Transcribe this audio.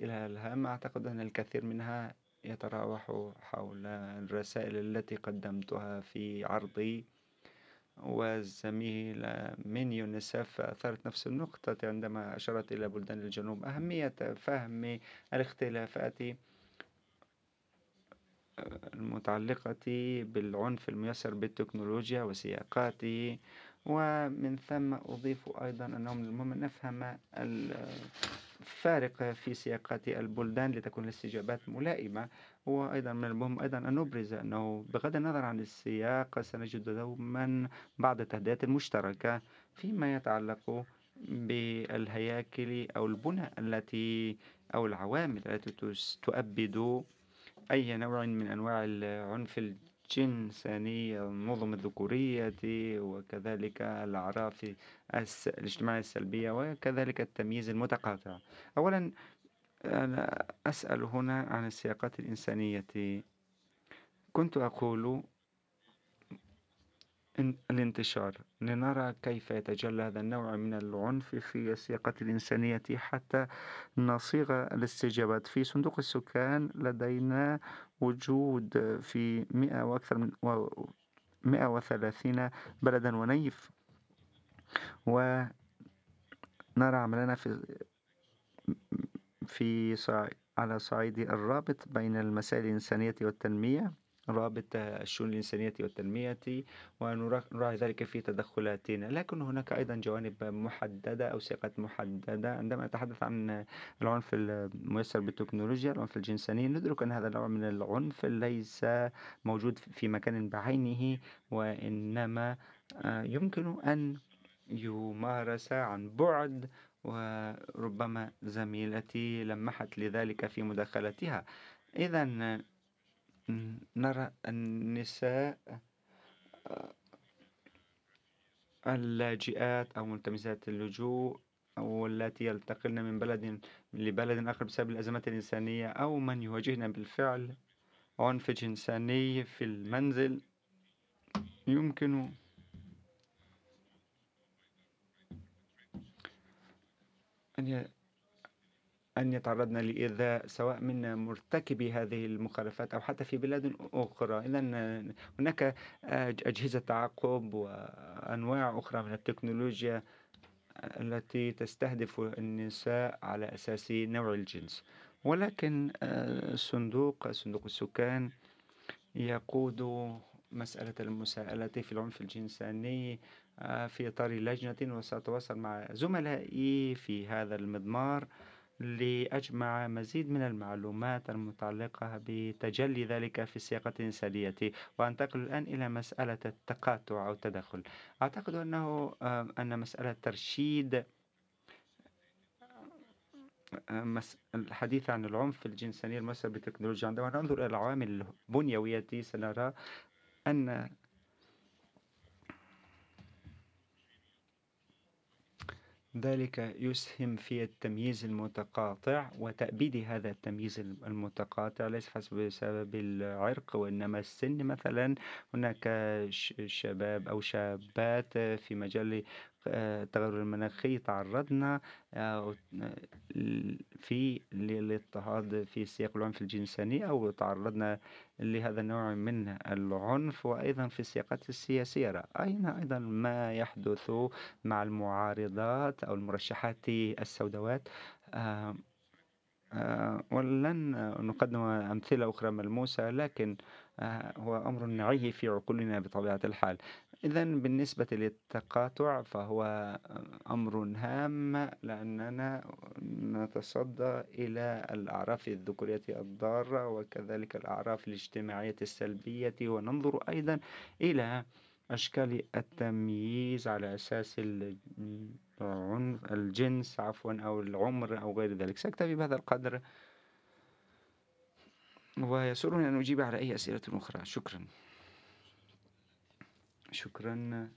الأسئلة الهامة أعتقد أن الكثير منها يتراوح حول الرسائل التي قدمتها في عرضي، والزميلة من يونيسف أثارت نفس النقطة عندما أشارت إلى بلدان الجنوب أهمية فهم الاختلافات المتعلقة بالعنف الميسر بالتكنولوجيا وسياقاته. ومن ثم أضيف أيضا أنه من المهم أن نفهم الفارق في سياقات البلدان لتكون الاستجابات ملائمة. وأيضا من المهم أيضا أن نبرز أنه بغض النظر عن السياق سنجد دوما بعض التهديدات المشتركة فيما يتعلق بالهياكل أو البنى التي أو العوامل التي تؤبد أي نوع من أنواع العنف الجنساني، النظم الذكورية، وكذلك الأعراف الاجتماعية السلبية، وكذلك التمييز المتقاطع. أولا أنا أسأل هنا عن السياقات الإنسانية. كنت أقول إن الانتشار لنرى كيف يتجلى هذا النوع من العنف في السياقات الإنسانية حتى نصيغ الاستجابات. في صندوق السكان لدينا وجود في 130 بلدا ونيف، ونرى عملنا على صعيد الرابط بين المسائل الإنسانية والتنمية، رابط الشؤون الإنسانية والتنمية، ونراعي ذلك في تدخلاتنا. لكن هناك أيضا جوانب محددة أو سياقات محددة عندما نتحدث عن العنف الميسر بالتكنولوجيا. العنف الجنساني ندرك أن هذا النوع من العنف ليس موجود في مكان بعينه، وإنما يمكن أن يمارس عن بعد، وربما زميلتي لمحت لذلك في مداخلتها. إذا نرى النساء اللاجئات أو ملتمسات اللجوء أو التي ينتقلن من بلد لبلد آخر بسبب الأزمات الإنسانية، أو من يواجهن بالفعل عنف جنساني في المنزل، يمكن أن يتعرضن لإيذاء سواء من مرتكبي هذه المخالفات أو حتى في بلاد أخرى. إذن هناك أجهزة تعقب وأنواع أخرى من التكنولوجيا التي تستهدف النساء على أساس نوع الجنس. ولكن صندوق السكان يقود مسألة المساءلة في العنف الجنساني في إطار لجنة، وسأتواصل مع زملائي في هذا المضمار لأجمع مزيد من المعلومات المتعلقة بتجلي ذلك في السياقة الإنسانية. وأنتقل الآن إلى مسألة التقاطع أو التدخل. أعتقد أن مسألة ترشيد الحديث عن العنف الجنساني المؤثر بالتكنولوجيا، عندما ننظر إلى العوامل البنيوية سنرى أن ذلك يسهم في التمييز المتقاطع وتأبيد هذا التمييز المتقاطع، ليس حسب بسبب العرق وإنما السن. مثلا هناك شباب أو شابات في مجال التغير المناخي تعرضنا في للاضطهاد في سياق العنف الجنساني، أو تعرضنا لهذا النوع من العنف. وأيضا في السياقات السياسية رأينا أيضا ما يحدث مع المعارضات أو المرشحات السوداوات. ولن نقدم أمثلة أخرى ملموسة، لكن هو أمر نعيه في عقولنا بطبيعة الحال. إذا بالنسبة للتقاطع فهو أمر هام، لأننا نتصدى إلى الأعراف الذكورية الضارة وكذلك الأعراف الاجتماعية السلبية، وننظر أيضا إلى أشكال التمييز على أساس الجنس أو العمر أو غير ذلك. سأكتفي بهذا القدر، ويسرني أن أجيب على أي أسئلة أخرى. شكرا. شكرا